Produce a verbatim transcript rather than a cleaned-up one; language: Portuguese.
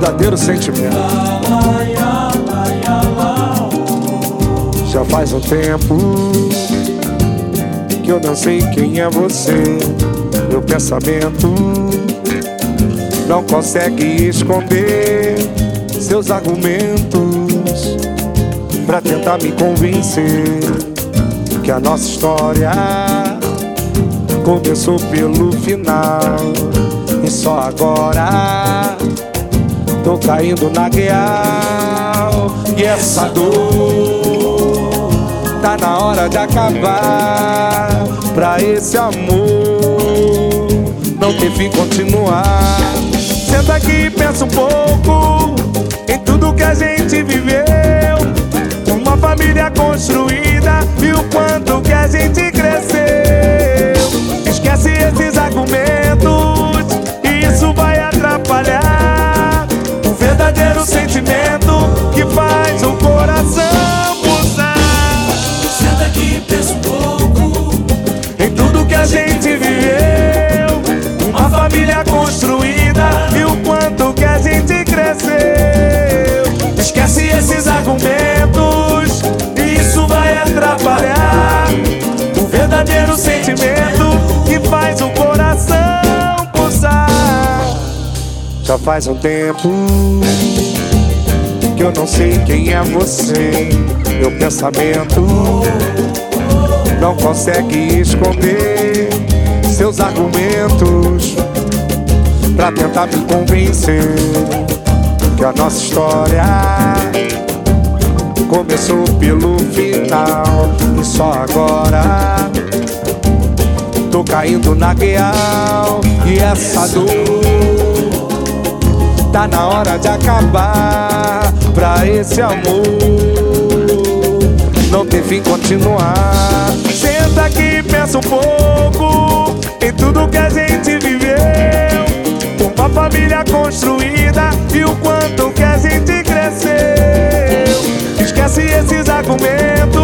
verdadeiro sentimento. Já faz um tempo que eu não sei quem é você. Meu pensamento não consegue esconder seus argumentos pra tentar me convencer que a nossa história começou pelo final. E só agora tô caindo na real. E essa dor tá na hora de acabar, pra esse amor não ter fim continuar. Senta aqui e pensa um pouco em tudo que a gente viveu, uma família construída e o quanto que a gente cresceu. Esquece esses argumentos, isso vai atrapalhar o verdadeiro sentimento que faz o coração pulsar. Senta aqui e pensa um pouco em tudo que a gente viveu, uma família construída e o quanto que a gente cresceu. Esquece esses argumentos, isso vai atrapalhar o verdadeiro sentimento que faz o coração pulsar. Já faz um tempo que eu não sei quem é você. Meu pensamento não consegue esconder seus argumentos pra tentar me convencer que a nossa história começou pelo final. E só agora tô caindo na real. E essa dor tá na hora de acabar, pra esse amor não ter fim continuar. Senta aqui e pensa um pouco em tudo que a gente viveu, uma família construída e o quanto que a gente cresceu. Esquece esses argumentos,